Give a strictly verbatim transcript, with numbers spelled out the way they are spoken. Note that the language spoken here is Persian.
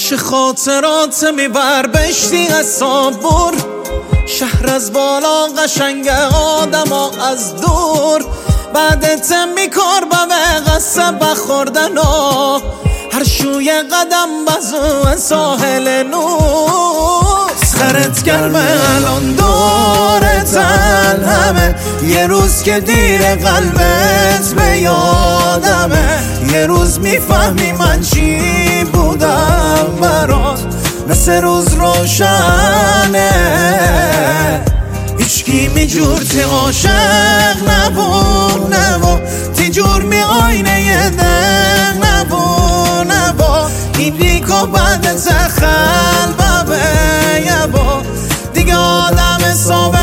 چه خاطرات میبر بشتی از صابور، شهر از بالا قشنگ آدم ها از دور، بعدت میکار به قصه بخوردن ها، هر شوی قدم بزو ساحل نور. سرت گرمه الان دورتن همه، یه روز که دیر قلبت به یادمه، یه روز میفهمی من چی بودم برات، مثل روز روشنه هیچکی میجور تی عاشق نبود نبا، تی جور می آینه یه دق نبود نبا، این ریکو بعد زخل بابه یبا، دیگه آدم حساب